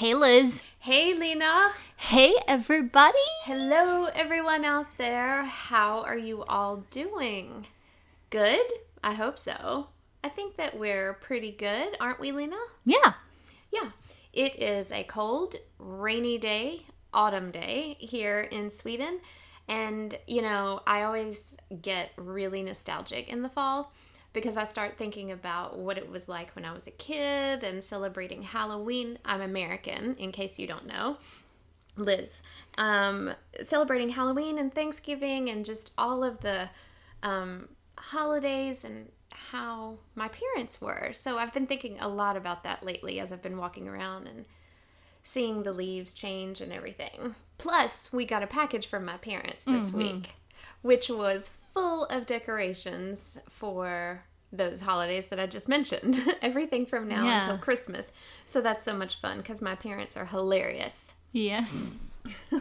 Hey, Liz. Hey, Lena. Hey, everybody. Hello, everyone out there. How are you all doing? Good? I hope so. I think that we're pretty good, aren't we, Lena? Yeah. Yeah. It is a cold, rainy day, autumn day here in Sweden. And, I always get really nostalgic in the fall because I start thinking about what it was like when I was a kid and celebrating Halloween. I'm American, in case you don't know. Liz. Celebrating Halloween and Thanksgiving and just all of the holidays and how my parents were. So I've been thinking a lot about that lately as I've been walking around and seeing the leaves change and everything. Plus, we got a package from my parents this week, which was full of decorations for those holidays that I just mentioned. Everything from now until Christmas. So that's so much fun because my parents are hilarious. Yes.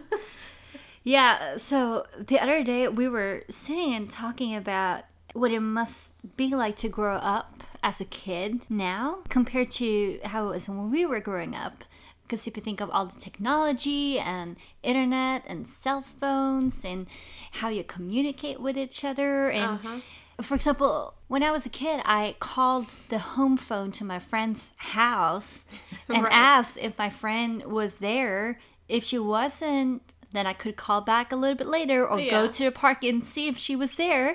Yeah, so the other day we were sitting and talking about what it must be like to grow up as a kid now compared to how it was when we were growing up. Because if you think of all the technology and internet and cell phones and how you communicate with each other. And for example, when I was a kid, I called the home phone to my friend's house and asked if my friend was there. If she wasn't, then I could call back a little bit later or go to the park and see if she was there.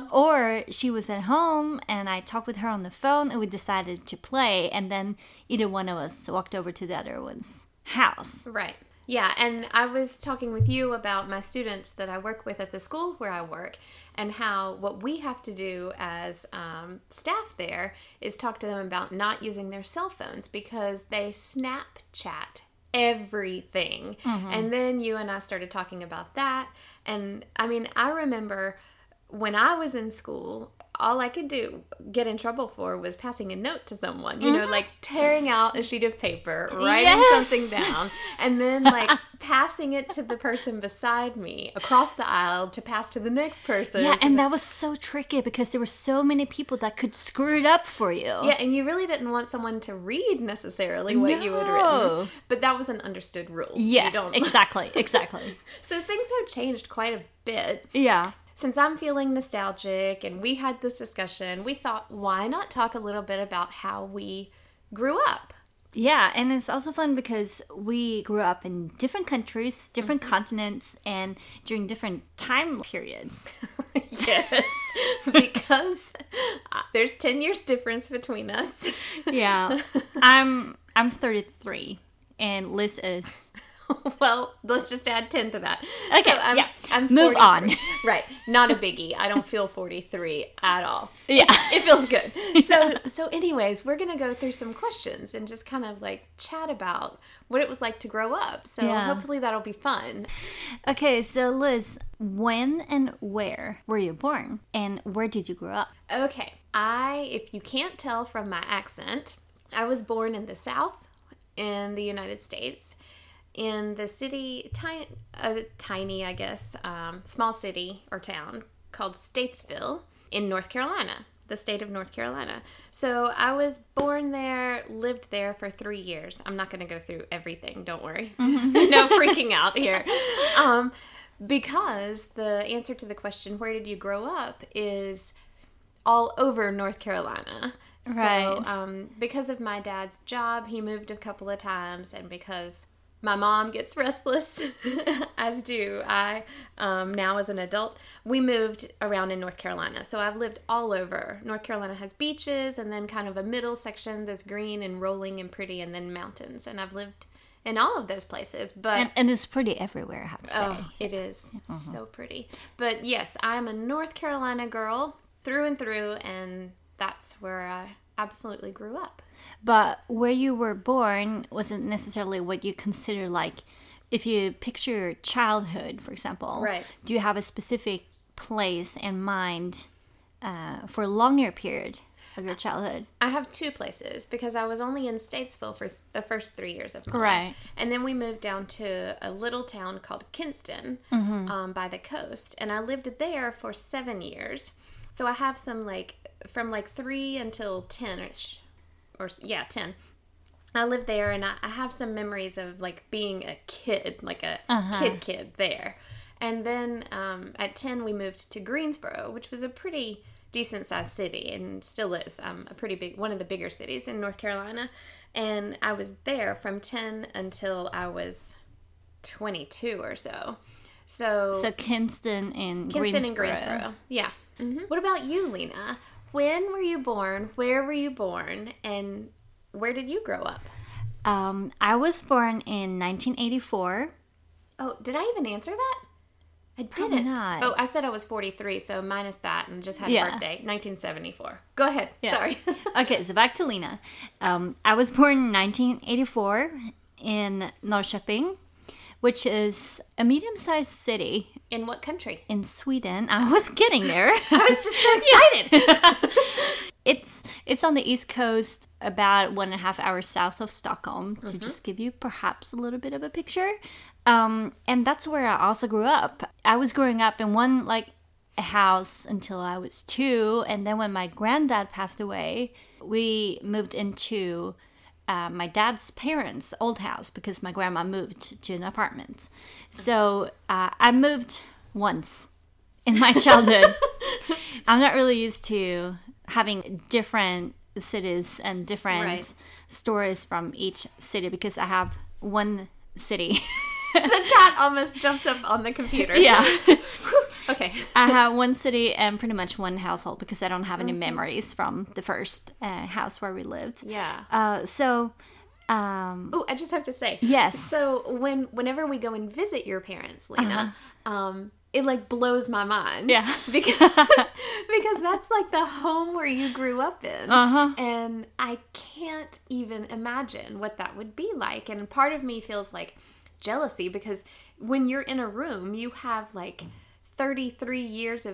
Or she was at home and I talked with her on the phone and we decided to play. And then either one of us walked over to the other one's house. Right. Yeah, and I was talking with you about my students that I work with at the school where I work and how what we have to do as staff there is talk to them about not using their cell phones because they Snapchat everything. And then you and I started talking about that. And I mean, I remember when I was in school, all I could get in trouble for was passing a note to someone, like tearing out a sheet of paper, writing something down, and then like passing it to the person beside me across the aisle to pass to the next person. Yeah, and that was so tricky because there were so many people that could screw it up for you. Yeah, and you really didn't want someone to read necessarily what you had written. But that was an understood rule. Yes, exactly. So things have changed quite a bit. Yeah. Since I'm feeling nostalgic and we had this discussion, we thought, why not talk a little bit about how we grew up? Yeah, and it's also fun because we grew up in different countries, different continents, and during different time periods. Yes, because there's 10 years difference between us. Yeah, I'm 33, and Liz is... Well, let's just add 10 to that. Okay, so I'm move 43. on. Right, not a biggie. I don't feel 43 at all. Yeah. It feels good. So anyways, we're going to go through some questions and just kind of like chat about what it was like to grow up. So hopefully that'll be fun. Okay, so Liz, when and where were you born? And where did you grow up? Okay, if you can't tell from my accent, I was born in the South in the United States. In the city, tiny, I guess, small city or town called Statesville in North Carolina, the state of North Carolina. So I was born there, lived there for 3 years. I'm not going to go through everything, don't worry. No freaking out here. Because the answer to the question, where did you grow up, is all over North Carolina. Right. So because of my dad's job, he moved a couple of times, and because my mom gets restless, as do I, now as an adult. We moved around in North Carolina. So I've lived all over. North Carolina has beaches and then kind of a middle section that's green and rolling and pretty and then mountains. And I've lived in all of those places. But and it's pretty everywhere, I have to say. Oh, it is so pretty. But yes, I'm a North Carolina girl through and through, and that's where I absolutely grew up. But where you were born wasn't necessarily what you consider, like, if you picture your childhood, for example. Right. Do you have a specific place in mind for a longer period of your childhood? I have two places because I was only in Statesville for the first 3 years of my Right. life. And then we moved down to a little town called Kinston by the coast. And I lived there for 7 years. So I have some from 3 until 10-ish. 10. I lived there, and I have some memories of like being a kid, like a kid there. And then at 10, we moved to Greensboro, which was a pretty decent sized city, and still is a pretty big, one of the bigger cities in North Carolina. And I was there from 10 until I was 22 or so. So Kinston and Greensboro. Yeah. Mm-hmm. What about you, Lena? When were you born? Where were you born? And where did you grow up? I was born in 1984. Oh, did I even answer that? I didn't. Probably not. Oh, I said I was 43, so minus that, and just had a birthday, 1974. Go ahead. Yeah. Sorry. Okay, so back to Lena. I was born in 1984 in Norrköping, which is a medium-sized city. In what country? In Sweden. I was getting there. I was just so excited. It's on the East Coast, about 1.5 hours south of Stockholm, to just give you perhaps a little bit of a picture. And that's where I also grew up. I was growing up in one a house until I was 2, and then when my granddad passed away, we moved into my dad's parents' old house because my grandma moved to an apartment. So I moved once in my childhood. I'm not really used to having different cities and different stories from each city because I have one city. The cat almost jumped up on the computer. Yeah. Okay. I have one city and pretty much one household because I don't have any memories from the first house where we lived. Yeah. Oh, I just have to say. Yes. So whenever we go and visit your parents, Lena, it blows my mind. Yeah. Because that's the home where you grew up in. And I can't even imagine what that would be like. And part of me feels like jealousy because when you're in a room, you have 31 years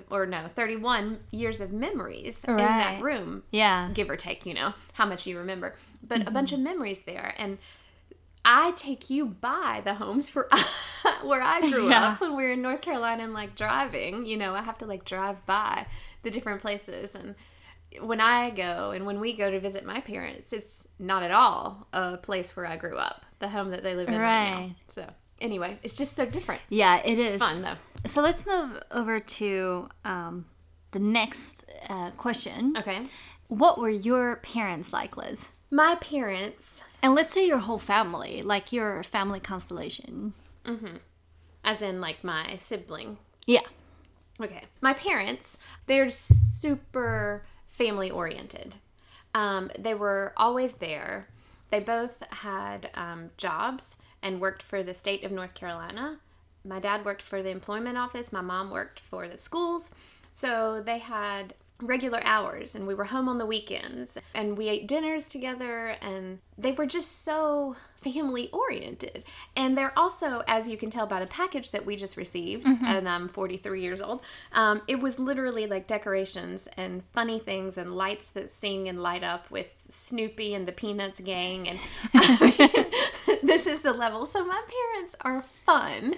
of memories in that room. Yeah. Give or take, how much you remember. But a bunch of memories there. And I take you by the homes where I grew up when we were in North Carolina and driving, I have to drive by the different places. And when I go and when we go to visit my parents, it's not at all a place where I grew up, the home that they live in right now. So anyway, it's just so different. Yeah, it's fun though. So let's move over to the next question. Okay. What were your parents like, Liz? My parents. And let's say your whole family, your family constellation. Mm-hmm. As in my sibling. Yeah. Okay. My parents, they're super family oriented. They were always there. They both had jobs and worked for the state of North Carolina. My dad worked for the employment office. My mom worked for the schools. So they had regular hours and we were home on the weekends and we ate dinners together and they were just so family oriented. And they're also, as you can tell by the package that we just received, and I'm 43 years old, it was literally decorations and funny things and lights that sing and light up with Snoopy and the Peanuts gang. And this is the level. So my parents are fun.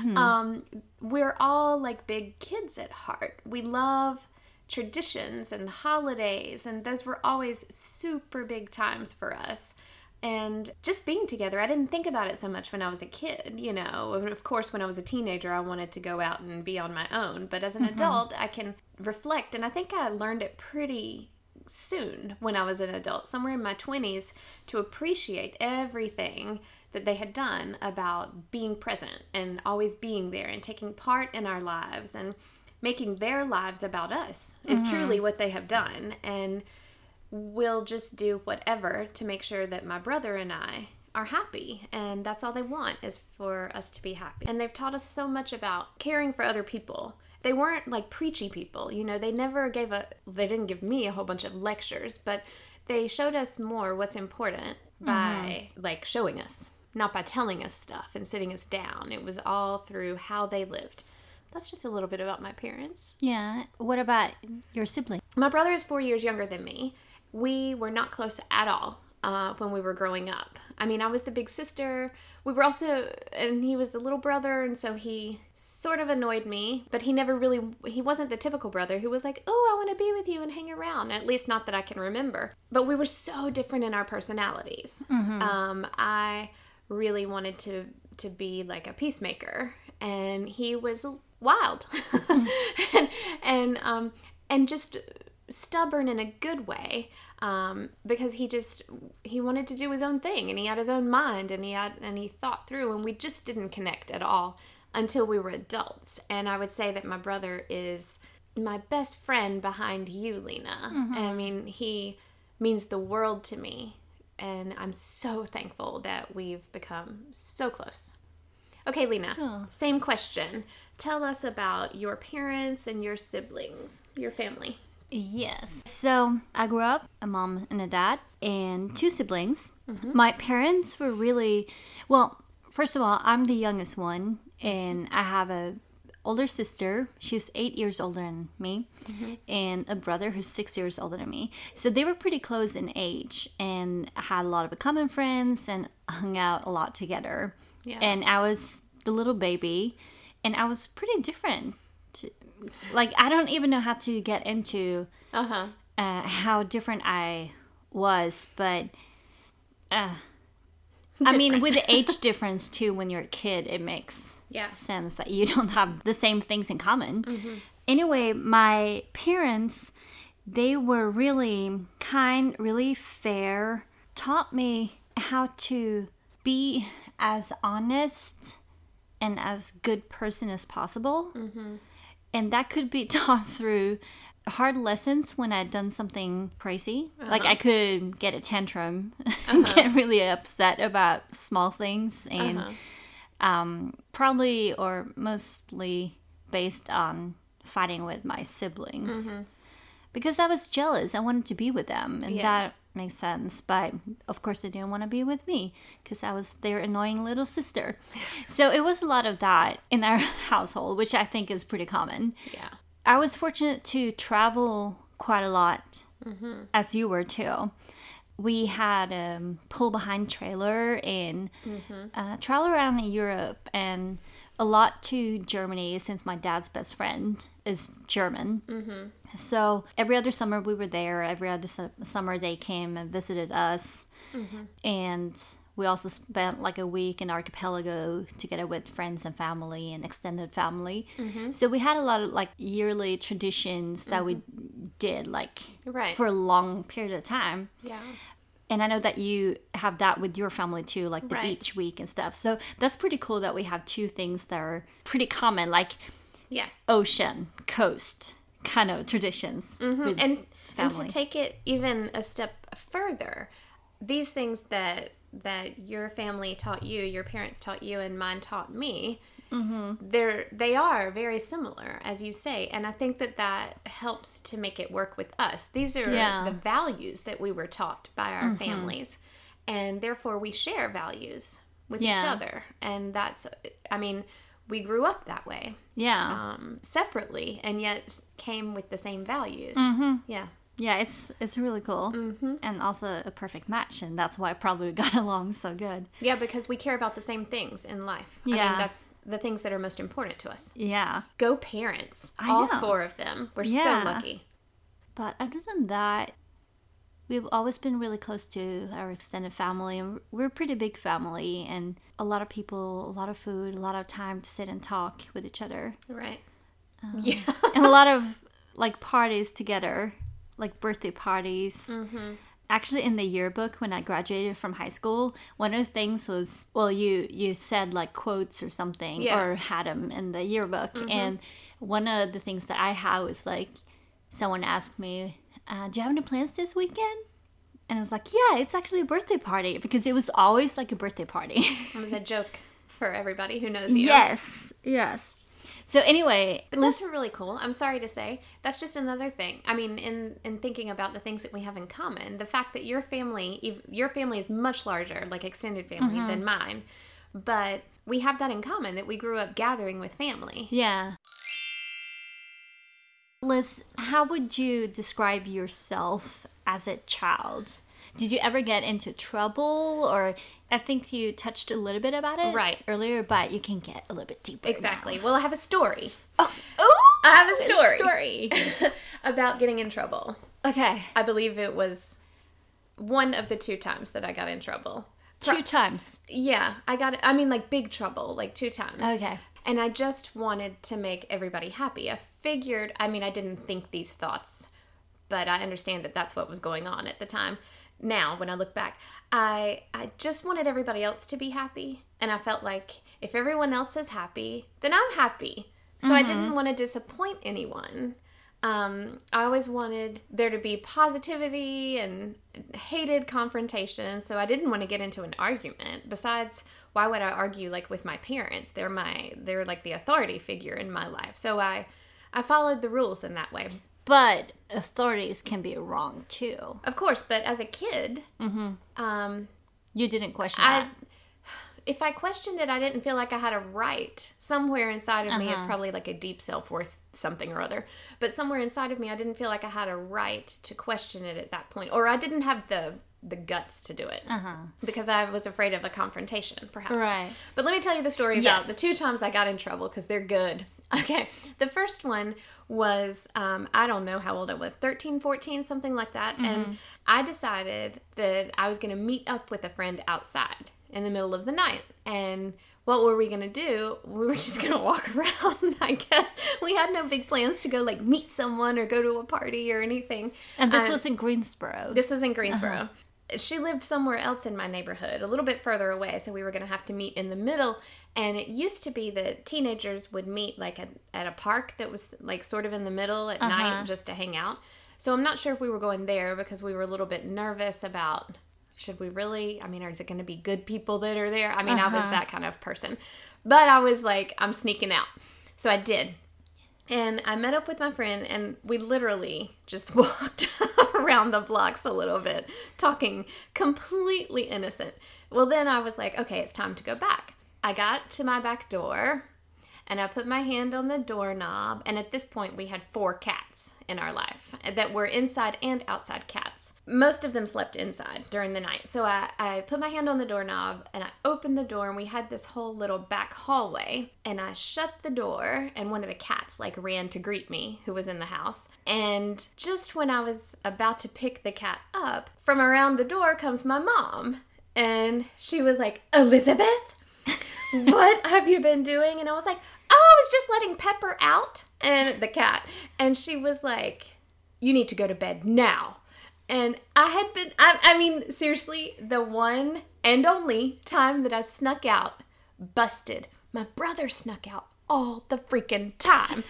We're all big kids at heart. We love traditions and holidays, and those were always super big times for us. And just being together, I didn't think about it so much when I was a kid, And of course, when I was a teenager, I wanted to go out and be on my own. But as an adult, I can reflect, and I think I learned it pretty soon when I was an adult, somewhere in my 20s, to appreciate everything that they had done about being present and always being there and taking part in our lives and making their lives about us is truly what they have done. And we'll just do whatever to make sure that my brother and I are happy. And that's all they want, is for us to be happy. And they've taught us so much about caring for other people. They weren't preachy people, they never they didn't give me a whole bunch of lectures, but they showed us more what's important by showing us, not by telling us stuff and sitting us down. It was all through how they lived. That's just a little bit about my parents. Yeah. What about your sibling? My brother is 4 years younger than me. We were not close at all. when we were growing up. I mean, I was the big sister. We were also, and he was the little brother, and so he sort of annoyed me, but he wasn't the typical brother who was like, oh, I want to be with you and hang around, at least not that I can remember. But we were so different in our personalities. I really wanted to be like a peacemaker, and he was wild and just stubborn in a good way, because he wanted to do his own thing, and he had his own mind, and he thought through, and we just didn't connect at all until we were adults. And I would say that my brother is my best friend behind you, Lena. I mean, he means the world to me, and I'm so thankful that we've become so close. Okay, Lena, Same question. Tell us about your parents and your siblings, your family. Yes. So I grew up a mom and a dad and 2 siblings. My parents were really, well, first of all, I'm the youngest one, and I have a older sister. She's 8 years older than me, and a brother who's 6 years older than me. So they were pretty close in age, and had a lot of common friends and hung out a lot together. Yeah. And I was the little baby, and I was pretty different. Like, I don't even know how to get into how different I was, but I mean, with the age difference too, when you're a kid, it makes sense that you don't have the same things in common. Anyway, my parents, they were really kind, really fair, taught me how to be as honest and as good person as possible. And that could be taught through hard lessons when I'd done something crazy. Like, I could get a tantrum and get really upset about small things. And probably or mostly based on fighting with my siblings. Because I was jealous. I wanted to be with them. And that makes sense. But, of course, they didn't want to be with me because I was their annoying little sister. So it was a lot of that in our household, which I think is pretty common. Yeah. I was fortunate to travel quite a lot, as you were too. We had a pull-behind trailer and travel around in Europe, and a lot to Germany since my dad's best friend is German. So every other summer we were there. Every other summer they came and visited us. And we also spent like a week in Archipelago together with friends and family and extended family. So we had a lot of like yearly traditions that we did like for a long period of time. Yeah. And I know that you have that with your family too, like the beach week and stuff. So that's pretty cool that we have 2 things that are pretty common, like ocean, coast kind of traditions. And to take it even a step further, these things that your family taught you, your parents taught you, and mine taught me, they are very similar, as you say, and I think that helps to make it work with us. These are the values that we were taught by our families, and therefore we share values with each other, and that's, I mean, we grew up that way, separately, and yet came with the same values. Yeah, it's really cool, and also a perfect match, and that's why probably we got along so good. Yeah, because we care about the same things in life. I mean, that's the things that are most important to us. Yeah. Go parents. All 4 of them. We're so lucky. But other than that, we've always been really close to our extended family, and we're a pretty big family, and a lot of people, a lot of food, a lot of time to sit and talk with each other. Right. And a lot of like parties together. Like birthday parties. Actually, in the yearbook when I graduated from high school, one of the things was, well, you said like quotes or something, or had them in the yearbook. And one of the things that I had was like, someone asked me, do you have any plans this weekend? And I was like, yeah, it's actually a birthday party, because it was always like a birthday party. It was a joke for everybody who knows you. Yes. So anyway, but that's really cool. I'm sorry to say, that's just another thing. I mean, in thinking about the things that we have in common, the fact that your family is much larger, like extended family, than mine, but we have that in common, that we grew up gathering with family. Yeah. Liz, how would you describe yourself as a child? Did you ever get into trouble? Or I think you touched a little bit about it earlier, but you can get a little bit deeper. Exactly. Now. Well, I have a story. Oh, I have a story about getting in trouble. Okay. I believe it was one of the 2 times that I got in trouble. 2 times? Yeah. I mean, like big trouble, like 2 times. Okay. And I just wanted to make everybody happy. I figured, I mean, I didn't think these thoughts, but I understand that that's what was going on at the time. Now, when I look back, I just wanted everybody else to be happy. And I felt like if everyone else is happy, then I'm happy. So I didn't want to disappoint anyone. I always wanted there to be positivity and hated confrontation. So I didn't want to get into an argument. Besides, why would I argue like with my parents? They're like the authority figure in my life. So I followed the rules in that way. But authorities can be wrong too. Of course, but as a kid, you didn't question that. If I questioned it, I didn't feel like I had a right. Somewhere inside of me, it's probably like a deep self-worth something or other. But somewhere inside of me, I didn't feel like I had a right to question it at that point. Or I didn't have the guts to do it. Because I was afraid of a confrontation, perhaps. Right. But let me tell you the story about the 2 times I got in trouble, because they're good. Okay. The first one was, I don't know how old I was, 13, 14, something like that. And I decided that I was going to meet up with a friend outside in the middle of the night. And what were we going to do? We were just going to walk around, I guess. We had no big plans to go, like, meet someone or go to a party or anything. And this was in Greensboro. This was in Greensboro. She lived somewhere else in my neighborhood, a little bit further away, so we were going to have to meet in the middle. And it used to be that teenagers would meet, like, at a park that was, like, sort of in the middle at night just to hang out. So I'm not sure if we were going there because we were a little bit nervous about... Should we really? I mean, is it going to be good people that are there? I mean, I was that kind of person. But I was like, I'm sneaking out. So I did. And I met up with my friend, and we literally just walked around the blocks a little bit, talking completely innocent. Well, then I was like, okay, it's time to go back. I got to my back door, and I put my hand on the doorknob. And at this point, we had 4 cats in our life that were inside and outside cats. Most of them slept inside during the night. So I put my hand on the doorknob and I opened the door, and we had this whole little back hallway, and I shut the door, and one of the cats like ran to greet me, who was in the house. And just when I was about to pick the cat up, from around the door comes my mom, and she was like, Elizabeth, what have you been doing? And I was like, oh, I was just letting Pepper out, and the cat. And she was like, you need to go to bed now. And I had been, I mean, seriously, the one and only time that I snuck out, busted. My brother snuck out all the freaking time.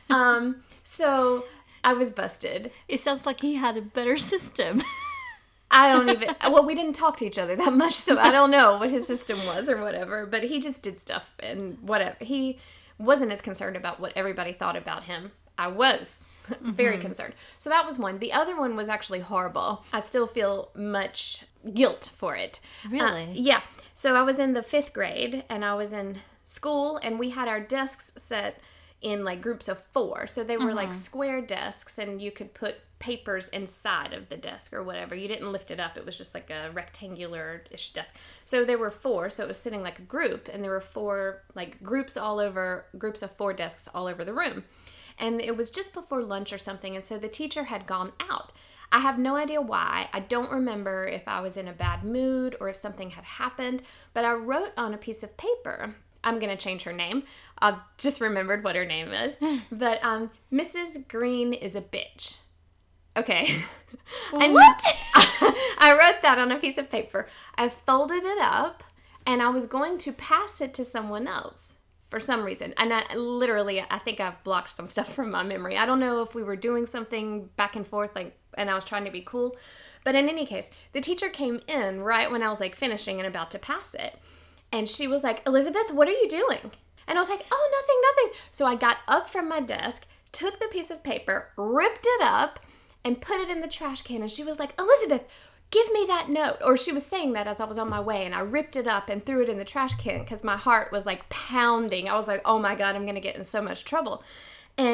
So I was busted. It sounds like he had a better system. I don't even, well, we didn't talk to each other that much, so I don't know what his system was or whatever, but he just did stuff and whatever. He wasn't as concerned about what everybody thought about him. I was. Very concerned. So that was one. The other one was actually horrible. I still feel much guilt for it. Really? Yeah. So I was in the 5th grade, and I was in school, and we had our desks set in like groups of 4. So they were like square desks, and you could put papers inside of the desk or whatever. You didn't lift it up. It was just like a rectangular-ish desk. So there were 4. So it was sitting like a group, and there were 4 like groups of 4 desks all over the room. And it was just before lunch or something, and so the teacher had gone out. I have no idea why. I don't remember if I was in a bad mood or if something had happened, but I wrote on a piece of paper. I'm going to change her name. I just remembered what her name is. But Mrs. Green is a bitch. Okay. And what? I wrote that on a piece of paper. I folded it up, and I was going to pass it to someone else. For some reason. And I think I've blocked some stuff from my memory. I don't know if we were doing something back and forth, like, and I was trying to be cool. But in any case, the teacher came in right when I was like finishing and about to pass it. And she was like, Elizabeth, what are you doing? And I was like, oh, nothing. So I got up from my desk, took the piece of paper, ripped it up, and put it in the trash can. And she was like, Elizabeth, give me that note. Or she was saying that as I was on my way, and I ripped it up and threw it in the trash can because my heart was like pounding. I was like, oh my God, I'm going to get in so much trouble. And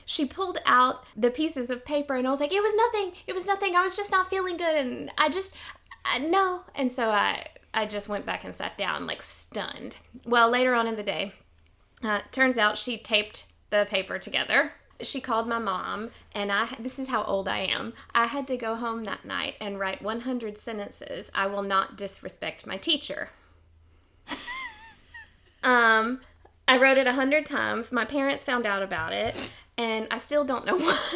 she pulled out the pieces of paper, and I was like, it was nothing. I was just not feeling good, and no. And so I just went back and sat down, like, stunned. Well, later on in the day, turns out she taped the paper together. She called my mom, and this is how old I am. I had to go home that night and write 100 sentences. I will not disrespect my teacher. I wrote it 100 times. My parents found out about it, and I still don't know why.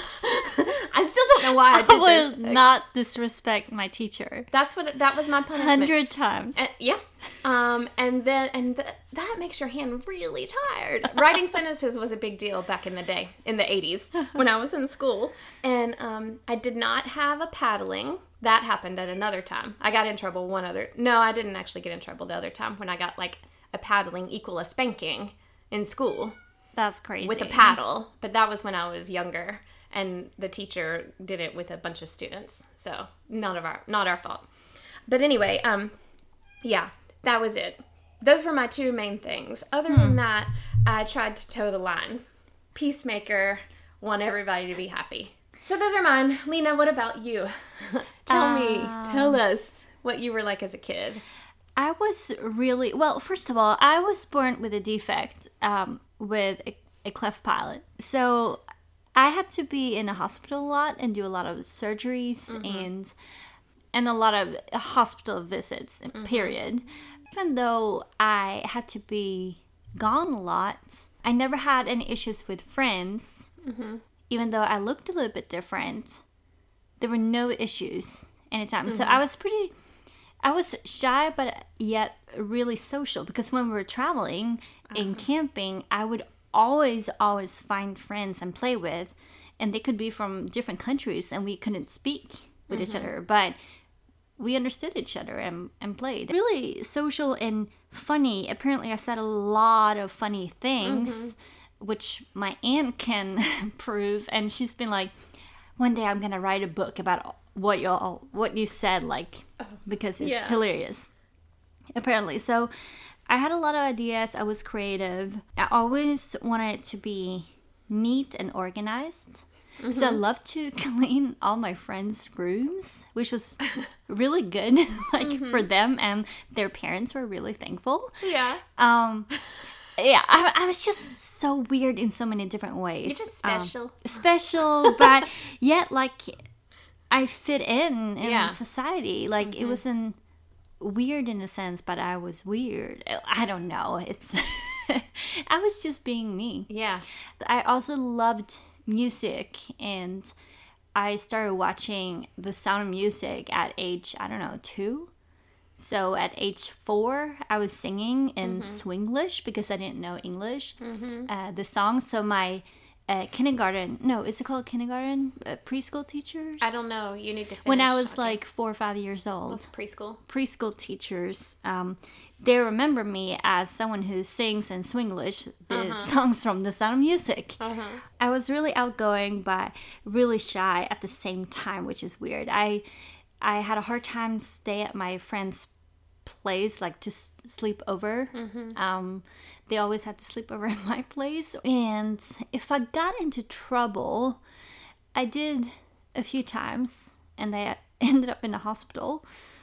I did will not disrespect my teacher. That was my punishment. 100 times. Yeah. That makes your hand really tired. Writing sentences was a big deal back in the day, in the 80s, when I was in school. And I did not have a paddling. That happened at another time. I got in trouble No, I didn't actually get in trouble the other time when I got, like, a paddling equal a spanking in school. That's crazy. With a paddle. But that was when I was younger. And the teacher did it with a bunch of students. So, not our fault. But anyway, yeah, that was it. Those were my two main things. Other than that, I tried to toe the line. Peacemaker, want everybody to be happy. So those are mine. Lena, what about you? Tell us what you were like as a kid. I was really, well, first of all, I was born with a defect, with a cleft palate. So I had to be in a hospital a lot and do a lot of surgeries and a lot of hospital visits, period. Even though I had to be gone a lot, I never had any issues with friends. Even though I looked a little bit different, there were no issues anytime. So I was shy, but yet really social, because when we were traveling and camping, I would always find friends and play with, and they could be from different countries, and we couldn't speak with each other, but we understood each other and played. Really social and funny. Apparently, I said a lot of funny things, which my aunt can prove, and she's been like, one day I'm gonna write a book about what you said, like, because it's hilarious, apparently. So I had a lot of ideas. I was creative. I always wanted it to be neat and organized. So I loved to clean all my friends' rooms, which was really good, like, for them, and their parents were really thankful. Yeah. Yeah, I was just so weird in so many different ways. You're just special. Special, but yet, like, I fit in society. Like, it wasn't weird in a sense, but I was weird. I don't know. It's I was just being me. Yeah. I also loved music, and I started watching The Sound of Music at age, 2. So at age 4, I was singing in Swinglish because I didn't know English. The songs. So my is it called kindergarten? Preschool teachers? I don't know. You need to finish. When I was like 4 or 5 years old. What's preschool? Preschool teachers, they remember me as someone who sings in Swinglish the songs from The Sound of Music. I was really outgoing, but really shy at the same time, which is weird. I had a hard time stay at my friend's place, like, to sleep over. They always had to sleep over at my place. And if I got into trouble, I did a few times, and I ended up in the hospital.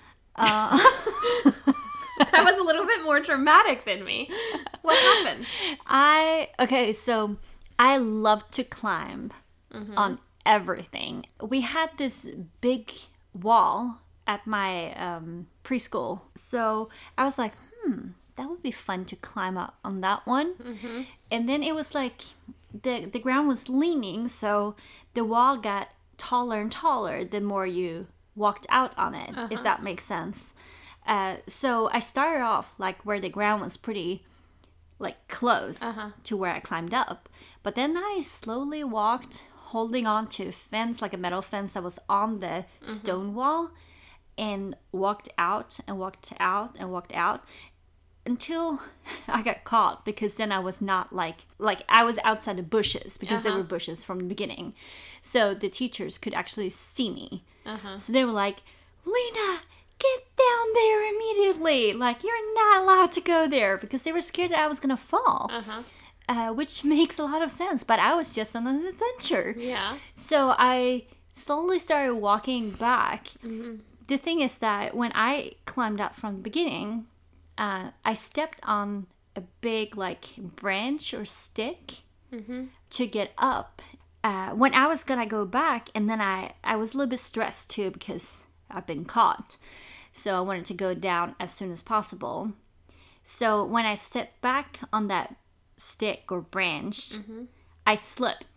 That was a little bit more dramatic than me. What happened? So I love to climb on everything. We had this big wall at my preschool. So I was like, that would be fun to climb up on that one. And then it was like the ground was leaning, so the wall got taller and taller the more you walked out on it, if that makes sense. So I started off like where the ground was pretty like close to where I climbed up. But then I slowly walked, holding on to a fence, like a metal fence that was on the stone wall, and walked out and walked out and walked out until I got caught, because then I was not like I was outside the bushes, because there were bushes from the beginning. So the teachers could actually see me. So they were like, Lena, get down there immediately. Like, you're not allowed to go there, because they were scared that I was going to fall. which makes a lot of sense. But I was just on an adventure. Yeah. So I slowly started walking back. The thing is that when I climbed up from the beginning, I stepped on a big like branch or stick to get up. When I was gonna go back, and then I was a little bit stressed too because I've been caught. So I wanted to go down as soon as possible. So when I stepped back on that stick or branch, I slipped.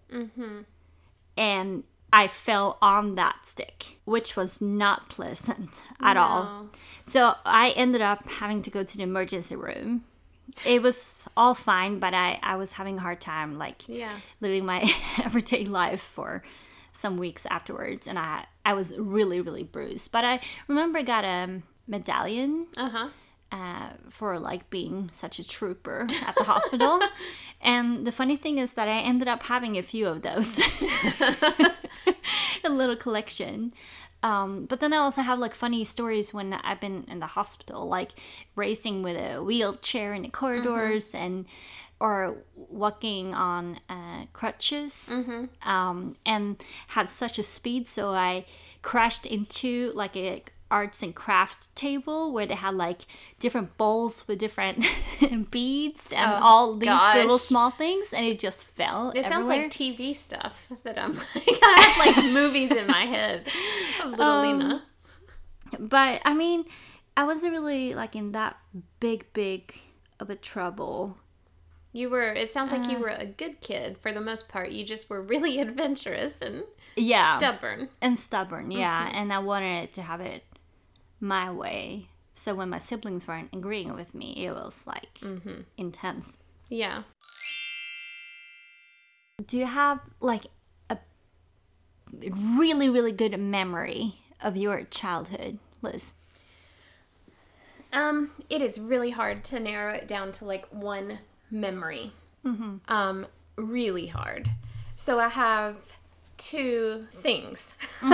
And I fell on that stick, which was not pleasant at all. So I ended up having to go to the emergency room. It was all fine, but I was having a hard time, like, living my everyday life for some weeks afterwards. And I was really, really bruised. But I remember I got a medallion for, like, being such a trooper at the hospital. And the funny thing is that I ended up having a few of those. A little collection. But then I also have like funny stories when I've been in the hospital, like racing with a wheelchair in the corridors or walking on crutches, and had such a speed. So I crashed into like a arts and craft table where they had like different bowls with different beads and all these little small things, and it just fell everywhere. Sounds like TV stuff that I'm like, I have like movies in my head of little Lena. But I mean, I wasn't really like in that big of a trouble. It sounds like you were a good kid for the most part. You just were really adventurous and stubborn. And I wanted to have it my way. So when my siblings weren't agreeing with me, it was like intense. Yeah. Do you have like a really, really good memory of your childhood, Liz? It is really hard to narrow it down to like one memory. Really hard. So I have two things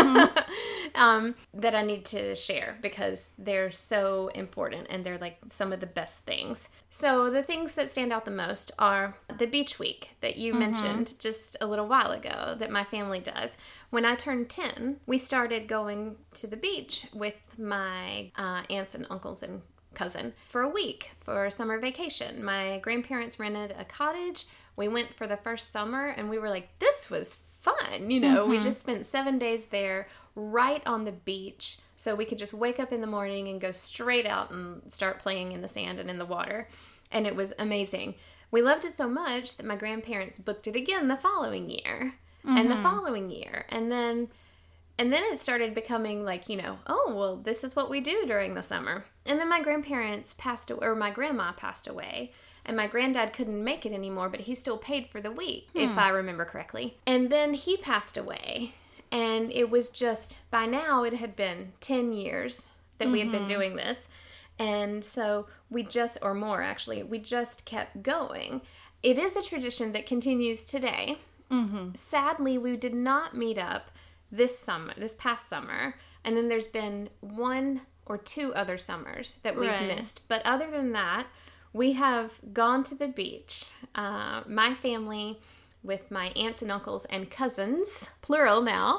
that I need to share because they're so important and they're like some of the best things. So the things that stand out the most are the beach week that you mentioned just a little while ago that my family does. When I turned 10, we started going to the beach with my aunts and uncles and cousin for a week for a summer vacation. My grandparents rented a cottage. We went for the first summer and we were like, this was fun. You know, we just spent 7 days there right on the beach. So we could just wake up in the morning and go straight out and start playing in the sand and in the water. And it was amazing. We loved it so much that my grandparents booked it again the following year and the following year. And then it started becoming like, you know, oh, well, this is what we do during the summer. And then my grandparents passed away, or my grandma passed away. And my granddad couldn't make it anymore, but he still paid for the week, if I remember correctly. And then he passed away. And it was just, by now, it had been 10 years that we had been doing this. And so we just, or more actually, we just kept going. It is a tradition that continues today. Sadly, we did not meet up this past summer. And then there's been 1 or 2 other summers that we've missed. But other than that, we have gone to the beach. My family, with my aunts and uncles and cousins, plural now,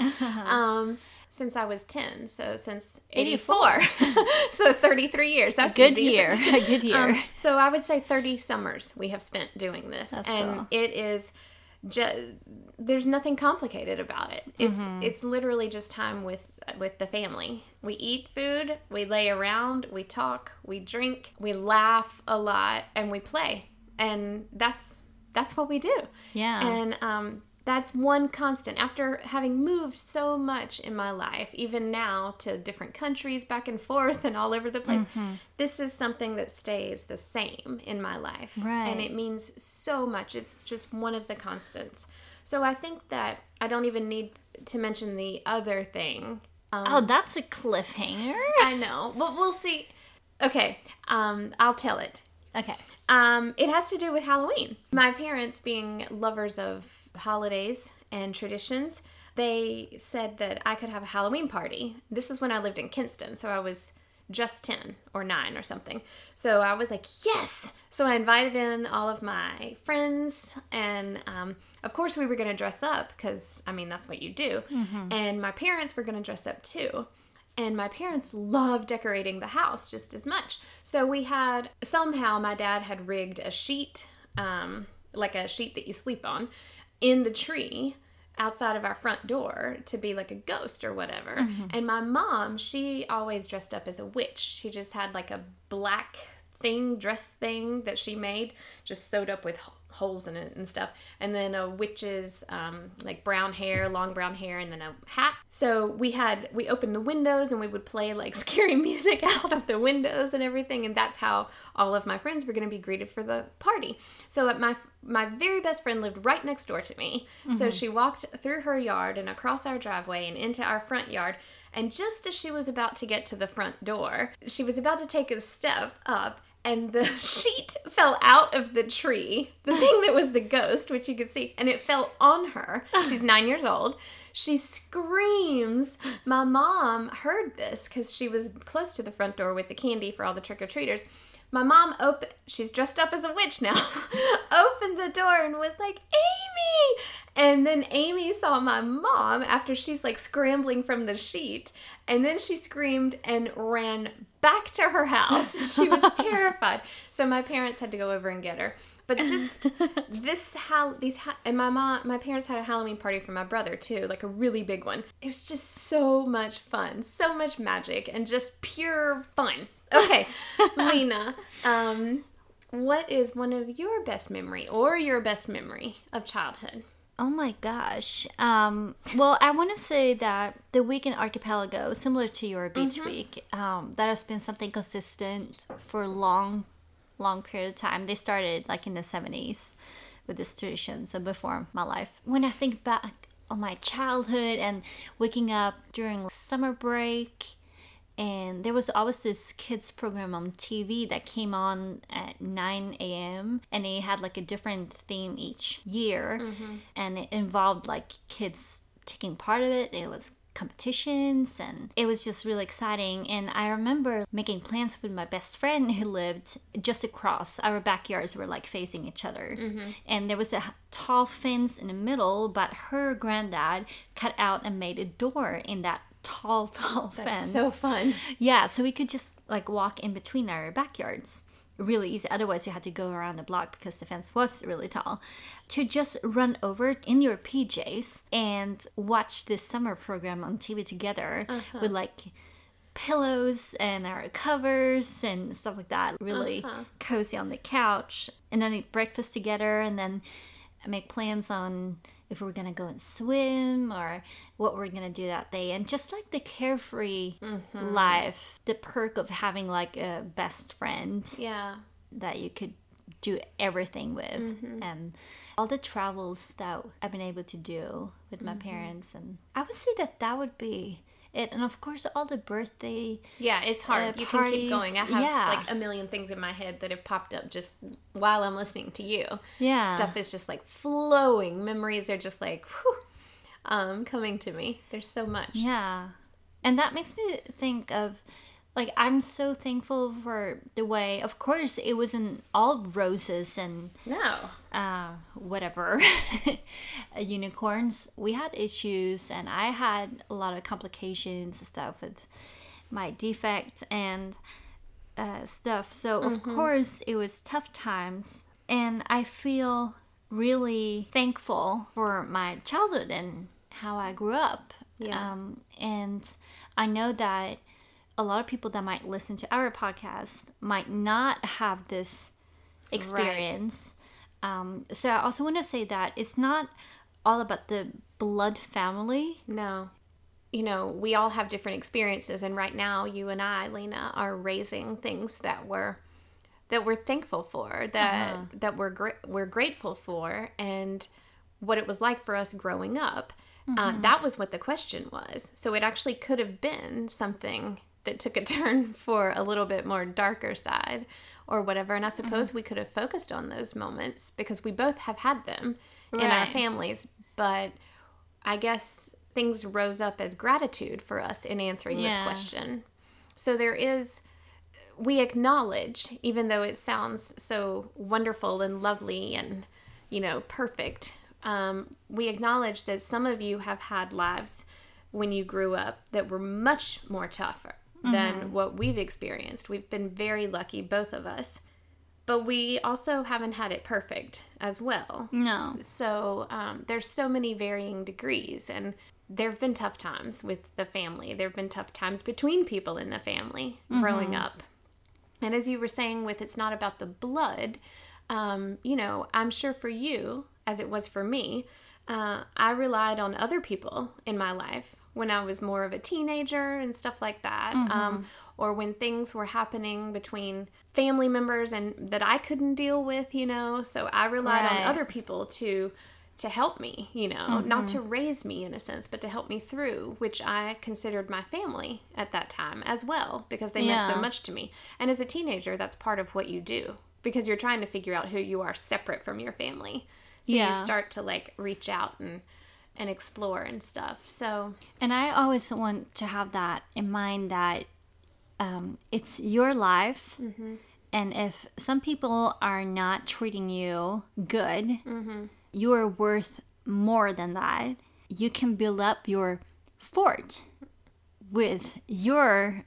since I was 10. So since 84. So 33 years. That's a good year. A good year. So I would say 30 summers we have spent doing this. That's and cool. It is there's nothing complicated about it. It's literally just time with the family. We eat food, we lay around, we talk, we drink, we laugh a lot, and we play. And that's what we do. Yeah. And that's one constant. After having moved so much in my life, even now to different countries, back and forth and all over the place, this is something that stays the same in my life. Right. And it means so much. It's just one of the constants. So I think that I don't even need to mention the other thing. That's a cliffhanger. I know. But we'll see. Okay. I'll tell it. Okay. It has to do with Halloween. My parents, being lovers of holidays and traditions, they said that I could have a Halloween party. This is when I lived in Kinston, so I was just 10 or 9 or something. So I was like, yes! So I invited in all of my friends, and of course we were going to dress up because, I mean, that's what you do. And my parents were going to dress up too. And my parents love decorating the house just as much. So we had, somehow my dad had rigged a sheet, like a sheet that you sleep on, in the tree outside of our front door to be like a ghost or whatever. And my mom, she always dressed up as a witch. She just had like a black dress thing that she made, just sewed up with holes in it and stuff, and then a witch's like brown hair, long brown hair, and then a hat. So we opened the windows and we would play like scary music out of the windows and everything, and that's how all of my friends were going to be greeted for the party. So my very best friend lived right next door to me. So she walked through her yard and across our driveway and into our front yard, and just as she was about to get to the front door, she was about to take a step up, and the sheet fell out of the tree, the thing that was the ghost, which you could see, and it fell on her. She's 9 years old. She screams. My mom heard this because she was close to the front door with the candy for all the trick-or-treaters. My mom she's dressed up as a witch now, opened the door and was like, Amy! And then Amy saw my mom after she's like scrambling from the sheet, and then she screamed and ran back to her house. She was terrified. So my parents had to go over and get her. But just and my parents had a Halloween party for my brother too, like a really big one. It was just so much fun, so much magic, and just pure fun. Okay, Lena, what is one of your best memory of childhood? Oh my gosh. Well, I want to say that the week in Archipelago, similar to your beach week, that has been something consistent for a long period of time. They started like in the 70s with this tradition, so before my life. When I think back on my childhood and waking up during summer break, and there was always this kids program on TV that came on at 9 a.m. and it had like a different theme each year. And it involved like kids taking part of it. It was competitions and it was just really exciting. And I remember making plans with my best friend who lived just across. Our backyards were like facing each other. And there was a tall fence in the middle, but her granddad cut out and made a door in that tall fence. That's so fun. Yeah, so we could just like walk in between our backyards really easy. Otherwise you had to go around the block because the fence was really tall. To just run over in your PJs and watch this summer program on TV together with like pillows and our covers and stuff like that. Really cozy on the couch, and then eat breakfast together, and then make plans on if we're gonna go and swim or what we're gonna do that day. And just like the carefree life, the perk of having like a best friend that you could do everything with, and all the travels that I've been able to do with my parents. And I would say that would be it. And of course all the birthday it's hard. You parties, can keep going. I have like a million things in my head that have popped up just while I'm listening to you. Stuff is just like flowing. Memories are just like coming to me. There's so much. And that makes me think of like, I'm so thankful for the way, of course it wasn't all roses and whatever unicorns. We had issues, and I had a lot of complications and stuff with my defect and stuff. So of course it was tough times, and I feel really thankful for my childhood and how I grew up. And I know that a lot of people that might listen to our podcast might not have this experience. So I also want to say that it's not all about the blood family. No. You know, we all have different experiences, and right now you and I, Lena, are raising things that we're thankful for, that we're grateful for, and what it was like for us growing up. That was what the question was. So it actually could have been something that took a turn for a little bit more darker side or whatever. And I suppose we could have focused on those moments because we both have had them in our families. But I guess things rose up as gratitude for us in answering this question. So we acknowledge, even though it sounds so wonderful and lovely and, perfect, we acknowledge that some of you have had lives when you grew up that were much more tougher than what we've experienced. We've been very lucky, both of us. But we also haven't had it perfect as well. No. So there's so many varying degrees. And there have been tough times with the family. There have been tough times between people in the family growing up. And as you were saying with it's not about the blood, I'm sure for you, as it was for me, I relied on other people in my life when I was more of a teenager and stuff like that. Or when things were happening between family members and that I couldn't deal with, So I relied on other people to help me, not to raise me in a sense, but to help me through, which I considered my family at that time as well, because they meant so much to me. And as a teenager, that's part of what you do, because you're trying to figure out who you are separate from your family. So you start to reach out and explore and stuff. So, and I always want to have that in mind that it's your life. And if some people are not treating you good, you are worth more than that. You can build up your fort with your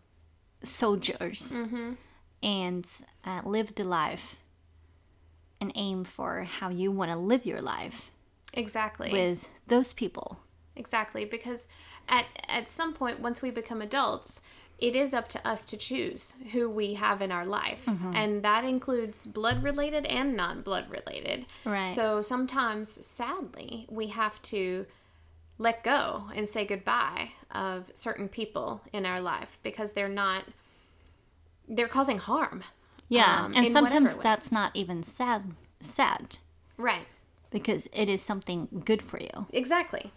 soldiers and live the life and aim for how you want to live your life. Exactly. With those people. Exactly, because at some point, once we become adults, it is up to us to choose who we have in our life. And that includes blood-related and non-blood-related. Right. So sometimes, sadly, we have to let go and say goodbye of certain people in our life because they're causing harm. Yeah, and sometimes that's not even sad. Right. Because it is something good for you. Exactly.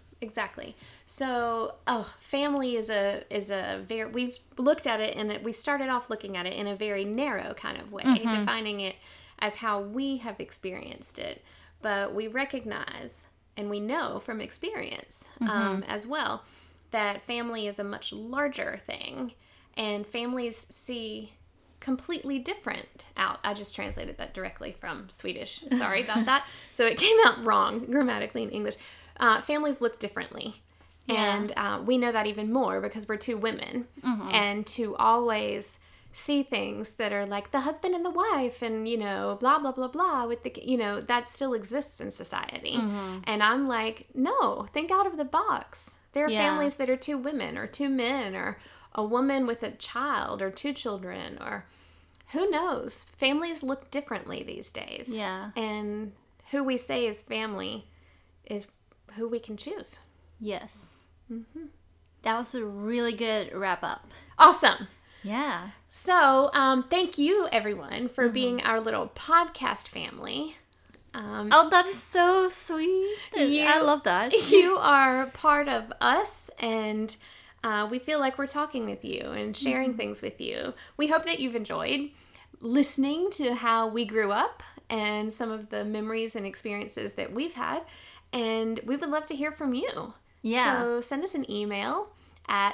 So, family is a very, we've looked at it and we started off looking at it in a very narrow kind of way, defining it as how we have experienced it. But we recognize and we know from experience as well that family is a much larger thing, and families see completely different out. I just translated that directly from Swedish. Sorry about that. So it came out wrong grammatically in English. Families look differently. Yeah. And we know that even more because we're two women. And to always see things that are like the husband and the wife and, blah, blah, blah, blah, with the, that still exists in society. And I'm like, no, think out of the box. There are families that are two women or two men or a woman with a child or two children, or who knows? Families look differently these days. Yeah. And who we say is family is who we can choose. Yes. That was a really good wrap up. Awesome. Yeah. So, thank you everyone for being our little podcast family. That is so sweet. I love that. You are part of us, and we feel like we're talking with you and sharing things with you. We hope that you've enjoyed listening to how we grew up and some of the memories and experiences that we've had. And we would love to hear from you. Yeah. So send us an email at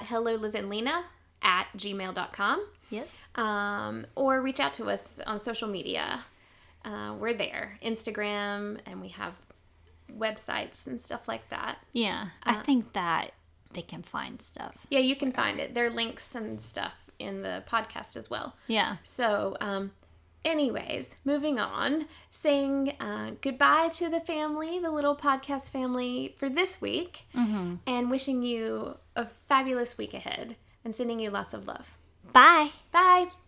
hellolizandlena@gmail.com. Yes. Or reach out to us on social media. We're there. Instagram, and we have websites and stuff like that. Yeah. I think that they can find stuff. Yeah, you can find it. There are links and stuff in the podcast as well. Yeah. So, anyways, moving on, saying goodbye to the family, the little podcast family for this week, and wishing you a fabulous week ahead and sending you lots of love. Bye. Bye.